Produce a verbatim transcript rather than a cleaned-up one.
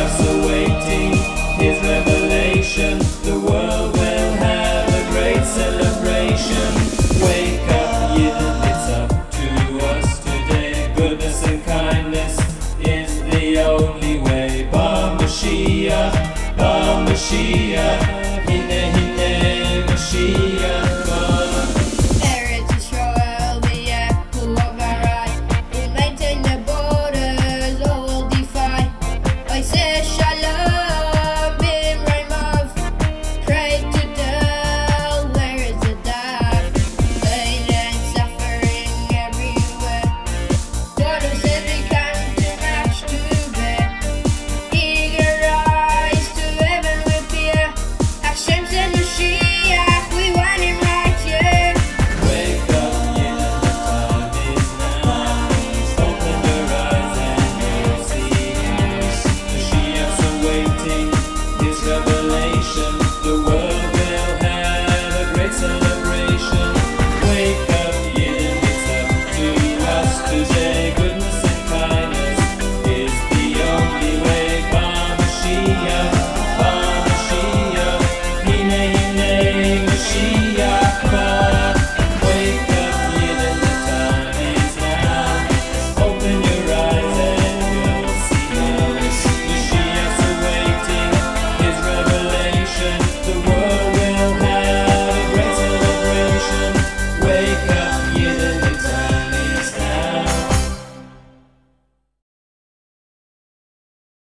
us awaiting his revelation. The world will have a great celebration. Wake up, Yidden, it's up to us today. Goodness and kindness is the only way. Ba Mashiach, Ba Mashiach.